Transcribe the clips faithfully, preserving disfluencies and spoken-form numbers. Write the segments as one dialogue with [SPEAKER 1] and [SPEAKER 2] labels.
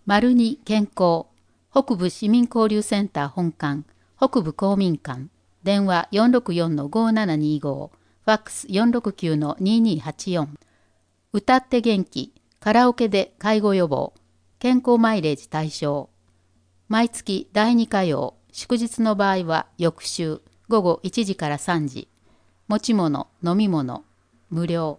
[SPEAKER 1] 丸に健康、北部市民交流センター本館、北部公民館、電話 よんろくよんのごななにご、ファックス よんろくきゅうのににはちよん。歌って元気、カラオケで介護予防、健康マイレージ対象。毎月だいに火曜、祝日の場合は翌週午後いちじからさんじ。持ち物、飲み物、無料。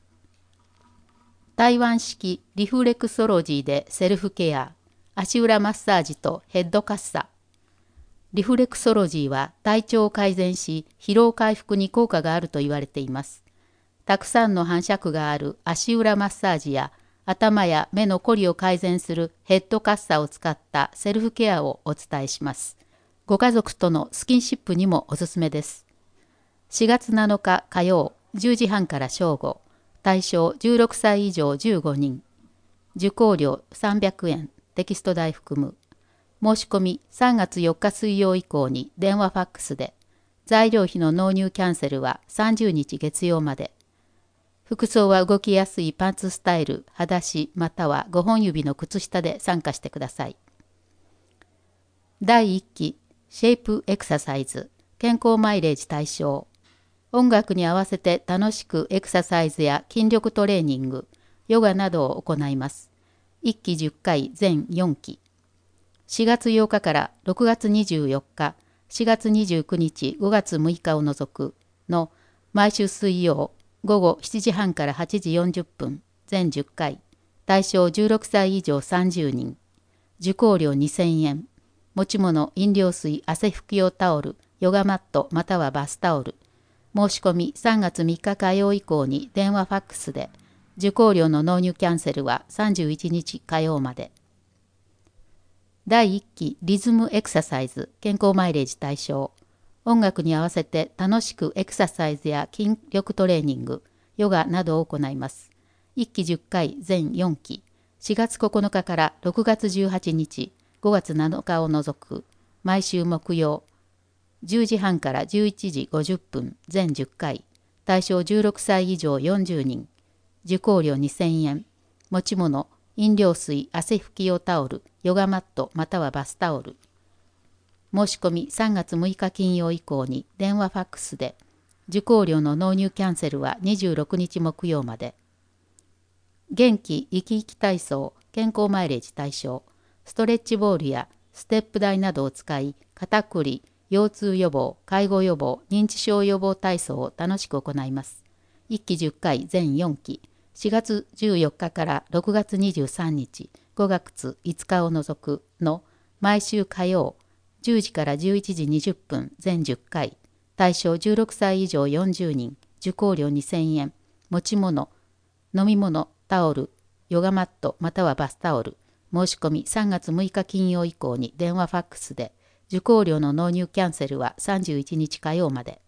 [SPEAKER 1] 台湾式リフレクソロジーでセルフケア、足裏マッサージとヘッドカッサ。リフレクソロジーは体調を改善し、疲労回復に効果があると言われています。たくさんの反射区がある足裏マッサージや頭や目のこりを改善するヘッドカッサを使ったセルフケアをお伝えします。ご家族とのスキンシップにもおすすめです。しがつなのか火曜じゅうじはんから正午。対象じゅうろくさい以上じゅうごにん。受講料さんびゃくえん、テキスト代含む。申し込みさんがつよっか水曜以降に電話ファックスで。材料費の納入キャンセルはさんじゅうにち月曜まで。服装は動きやすいパンツスタイル、裸足またはごほん指の靴下で参加してください。だいいっきシェイプエクササイズ、健康マイレージ対象。音楽に合わせて楽しくエクササイズや筋力トレーニング、ヨガなどを行います。いっきじゅっかい全よんき。しがつようかからろくがつにじゅうよっか、しがつにじゅうくにち、ごがつむいかを除くの毎週水曜午後しちじはんからはちじよんじゅっぷん全じゅっかい。対象じゅうろくさい以上さんじゅうにん。受講料にせんえん。持ち物飲料水、汗拭き用タオル、ヨガマットまたはバスタオル。申し込みさんがつみっか火曜以降に電話ファックスで。受講料の納入キャンセルはさんじゅういちにち火曜まで。だいいっきリズムエクササイズ、健康マイレージ対象。音楽に合わせて楽しくエクササイズや筋力トレーニング、ヨガなどを行います。いっきじゅっかい全よんき。しがつここのかからろくがつじゅうはちにち、ごがつなのかを除く毎週木曜じゅうじはんからじゅういちじごじゅっぷん全じゅっかい。対象じゅうろくさい以上よんじゅうにん。受講料にせんえん。持ち物飲料水、汗拭き用タオル、ヨガマットまたはバスタオル。申し込みさんがつむいか金曜以降に電話ファックスで。受講料の納入キャンセルはにじゅうろくにち木曜まで。元気生き生き体操、健康マイレージ対象。ストレッチボールやステップ台などを使い、肩こり、腰痛予防、介護予防、認知症予防体操を楽しく行います。いっきじゅっかい全よんき。しがつじゅうよっかからろくがつにじゅうさんにち、ごがついつかを除くの毎週火曜じゅうじからじゅういちじにじゅっぷん全じゅっかい。対象じゅうろくさい以上よんじゅうにん。受講料にせんえん。持ち物飲み物タオル、ヨガマットまたはバスタオル。申し込みさんがつむいか金曜以降に電話ファックスで。受講料の納入キャンセルはさんじゅういちにち火曜まで。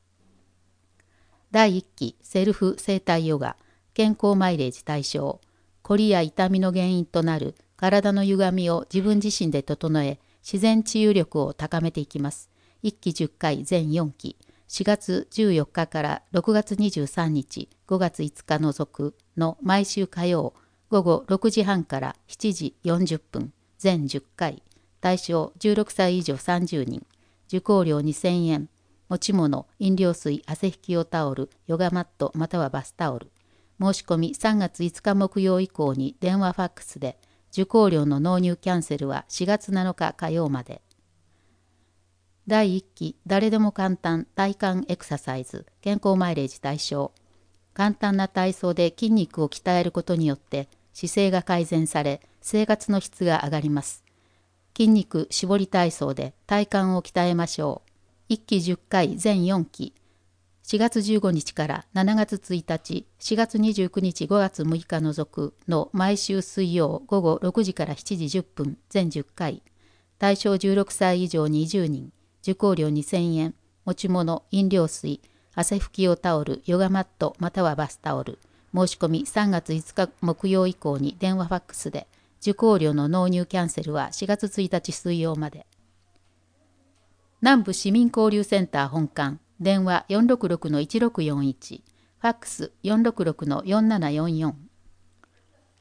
[SPEAKER 1] だいいっきセルフ整体ヨガ、健康マイレージ対象。こりや痛みの原因となる体の歪みを自分自身で整え、自然治癒力を高めていきます。いっきじゅっかい全よんき。しがつじゅうよっかからろくがつにじゅうさんにち、ごがついつか除くの毎週火曜ごごろくじはんからしちじよんじゅっぷん全じゅっかい。対象じゅうろくさい以上さんじゅうにん。受講料にせんえん。持ち物飲料水、汗拭き用タオル、ヨガマットまたはバスタオル。申し込みさんがついつか木曜以降に電話ファックスで。受講料の納入キャンセルはしがつなのか火曜まで。だいいっき誰でも簡単体幹エクササイズ、健康マイレージ対象。簡単な体操で筋肉を鍛えることによって姿勢が改善され、生活の質が上がります。筋肉絞り体操で体幹を鍛えましょう。いっきじゅっかい全よんき。しがつじゅうごにちからしちがつついたち、しがつにじゅうくにち、ごがつむいか除くの毎週水曜ごごろくじからしちじじゅっぷん全じゅっかい。対象じゅうろくさい以上にじゅうにん。受講料にせんえん。持ち物飲料水、汗拭き用タオル、ヨガマットまたはバスタオル。申し込みさんがついつか木曜以降に電話ファックスで。受講料の納入キャンセルはしがつついたち水曜まで。南部市民交流センター本館、電話 よんろくろくのいちろくよんいち、ファックス よんろくろくのよんななよんよん。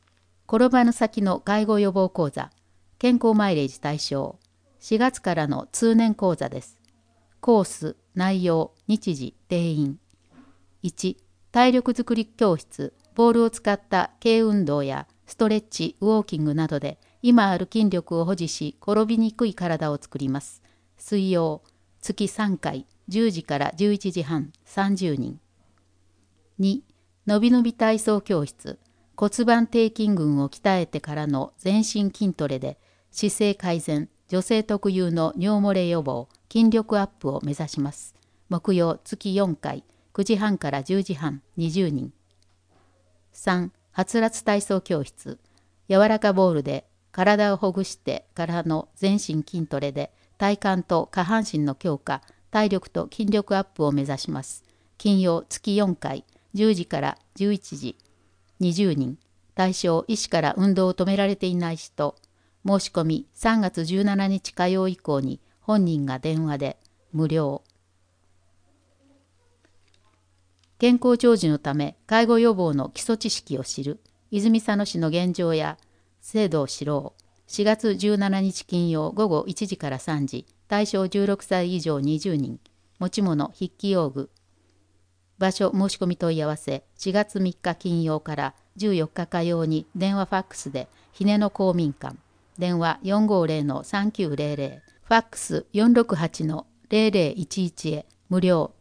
[SPEAKER 1] 転ばぬ先の介護予防講座、健康マイレージ対象、しがつからの通年講座です。コース、内容、日時、定員。いち、体力づくり教室、ボールを使った軽運動やストレッチ、ウォーキングなどで今ある筋力を保持し転びにくい体を作ります。水曜、月さんかい、じゅうじからじゅういちじはん、さんじゅうにん。に、のびのび体操教室、骨盤底筋群を鍛えてからの全身筋トレで姿勢改善、女性特有の尿漏れ予防、筋力アップを目指します。木曜、月よんかい、くじはんからじゅうじはん、にじゅうにん。さん、はつらつ体操教室、柔らかボールで体をほぐしてからの全身筋トレで体幹と下半身の強化、体力と筋力アップを目指します。金曜、月よんかい、じゅうじからじゅういちじ、にじゅうにん。対象、医師から運動を止められていない人。申し込みさんがつじゅうしちにち火曜以降に本人が電話で無料。健康長寿のため介護予防の基礎知識を知る。泉佐野市の現状や制度を知ろう。しがつじゅうしちにち金曜午後いちじからさんじ。対象じゅうろくさい以上にじゅうにん。持ち物筆記用具。場所申し込み問い合わせしがつみっか金曜からじゅうよっか火曜に電話ファックスでひねの公民館。電話 よんごーぜろのさんきゅうぜろぜろ。ファックス よんろくはちのぜろぜろいちいち へ無料。